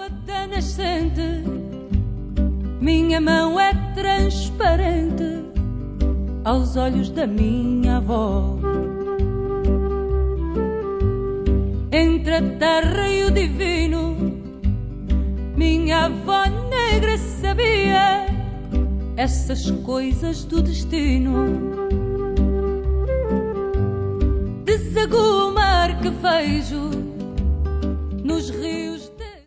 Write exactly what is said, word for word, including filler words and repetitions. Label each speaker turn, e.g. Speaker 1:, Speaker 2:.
Speaker 1: água da nascente, minha mão é transparente aos olhos da minha avó. Entre a terra e o divino, minha avó negra sabia essas coisas do destino. Desaguo o mar que vejo nos rios